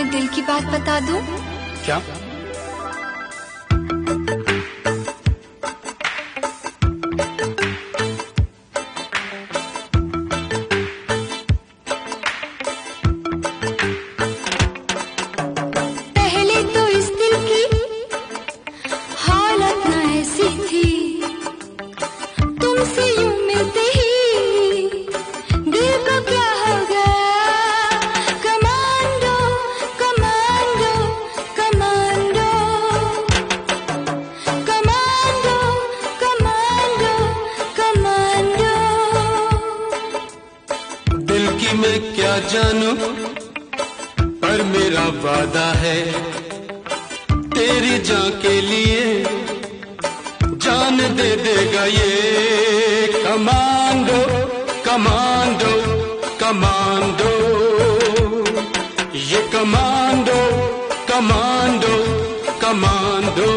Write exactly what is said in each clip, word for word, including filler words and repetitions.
दिल की बात बता दूं? क्या? पहले तो इस दिल की हालत न ऐसी थी, तुमसे यूं मिलते ही दिल को क्या हो गया। Commando commando commando commando commando commando. दिल की मैं क्या जानूं, पर मेरा वादा है तेरी जान के लिए जान दे देगा ये। कमांडो कमांडो कमांडो, ये कमांडो कमांडो कमांडो।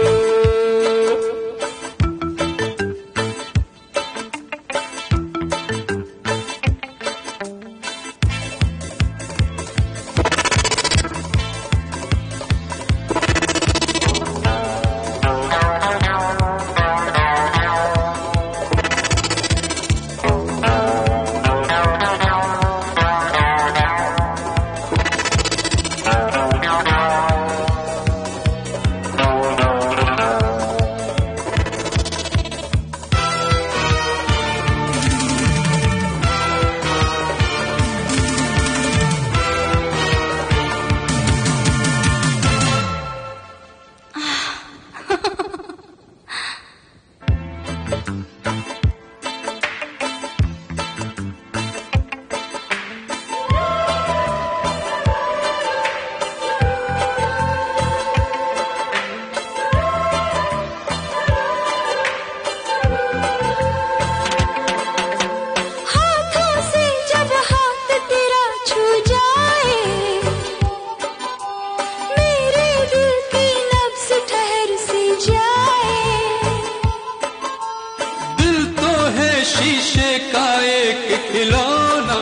शीशे का एक खिलौना,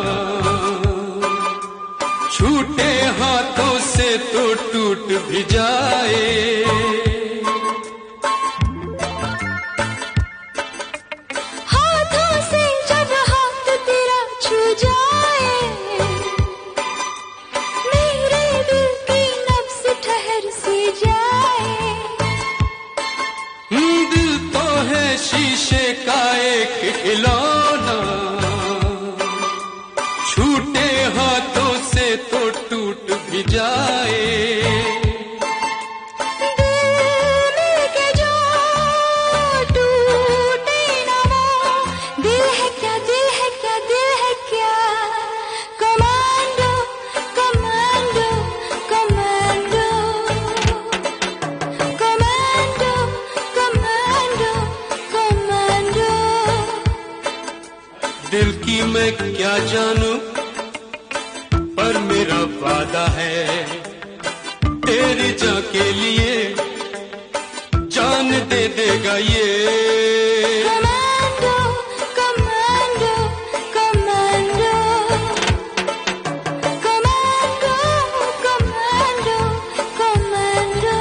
छूटे हाथों से तो टूट भी जाए। हाथों से जब हाथ तेरा छू जाए, मेरे दिल की नब्ज़ ठहर सी जाए। दिल तो है शीशे का एक खिलौना, छूटे हाथों से तो टूट भी जाए। दिल के जो टूटे ना वो दिल है क्या, दिल है क्या, दिल है क्या। Commando commando commando commando commando commando. दिल की मैं क्या जानूं, पर मेरा वादा है तेरी जान के लिए जान दे देगा ये। Commando commando commando commando commando commando.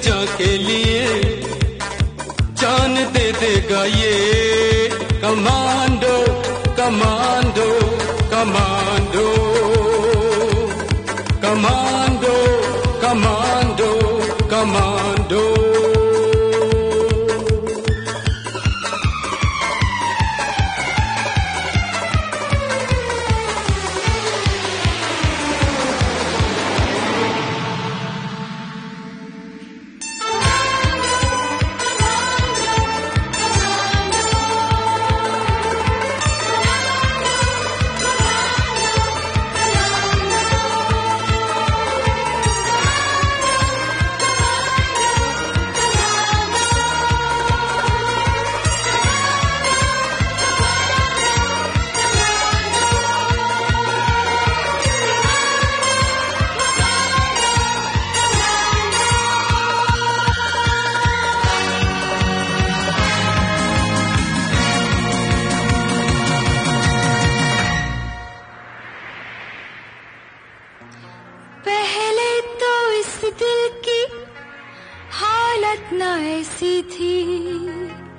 जान के लिए जान दे देगा ये commando commando commando commando commando commando पहले तो इस दिल की हालत न ऐसी थी,